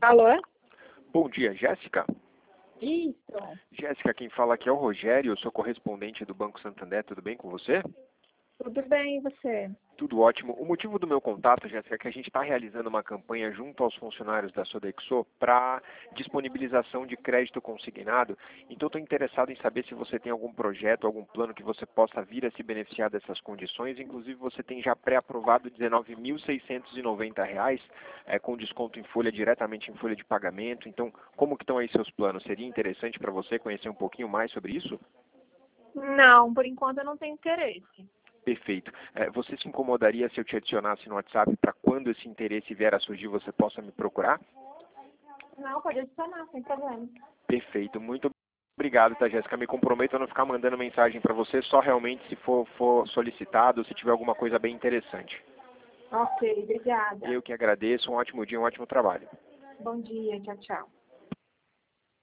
Alô? Bom dia, Jéssica. Isso. Jéssica, quem fala aqui é o Rogério, eu sou correspondente do Banco Santander, tudo bem com você? Tudo bem, e você? Tudo ótimo. O motivo do meu contato, Jéssica, é que a gente está realizando uma campanha junto aos funcionários da Sodexo para disponibilização de crédito consignado. Então, estou interessado em saber se você tem algum projeto, algum plano que você possa vir a se beneficiar dessas condições. Inclusive, você tem já pré-aprovado R$ 19.690, com desconto em folha, diretamente em folha de pagamento. Então, como que estão aí seus planos? Seria interessante para você conhecer um pouquinho mais sobre isso? Não, por enquanto eu não tenho interesse. Perfeito. Você se incomodaria se eu te adicionasse no WhatsApp para quando esse interesse vier a surgir você possa me procurar? Não, pode adicionar, sem problema. Perfeito. Muito obrigado, tá, Jéssica? Me comprometo a não ficar mandando mensagem para você, só realmente se for solicitado, se tiver alguma coisa bem interessante. Ok, obrigada. Eu que agradeço. Um ótimo dia, um ótimo trabalho. Bom dia, tchau, tchau.